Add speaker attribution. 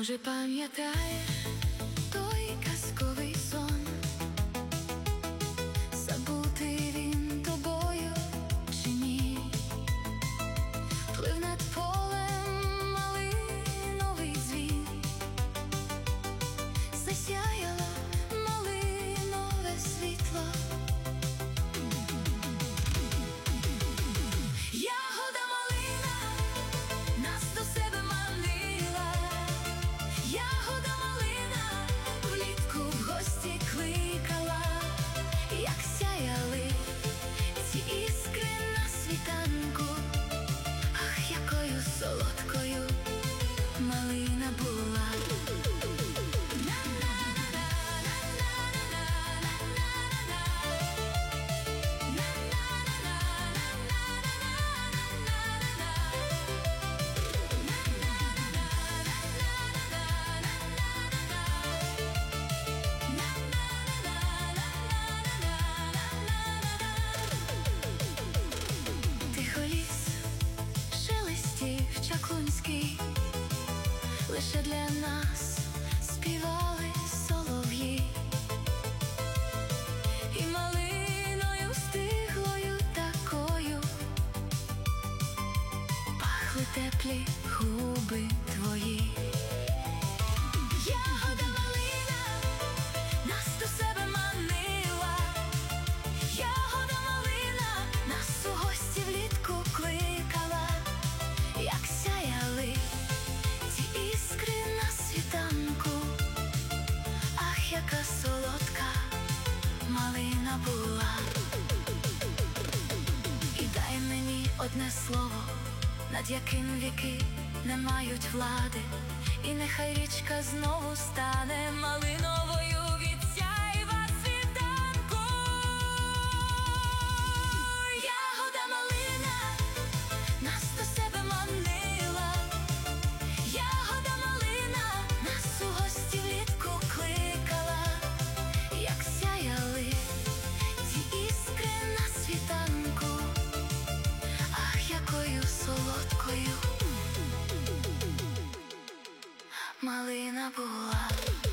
Speaker 1: Може, пам'ятаєш той казковий сон? Забутий він тобою чи ні? Плив над полем малиновий дзвін, засяяло малинове світло. Ягода малина нас до себе манила, ягода малина влітку в гості кликала. Як сяяли ці іскри на світанку, ах, якою солодкою малина була. Чаклунський, лише для нас співали солов'ї, і малиною стиглою такою пахли теплі губи твої. Ягода малина нас до себе манила, ягода малина нас у гості влітку кликала. Як сяяли ці іскри на світанку, ах, яка солодка малина була. І дай мені одне слово, над яким віки не мають влади, і нехай річка знову стане малиновою від сяйва світанку. Ягода малина нас до себе манила, ягода малина нас у гості влітку кликала. Як сяяли ці іскри на світанку, ах, якою солодкою малина була.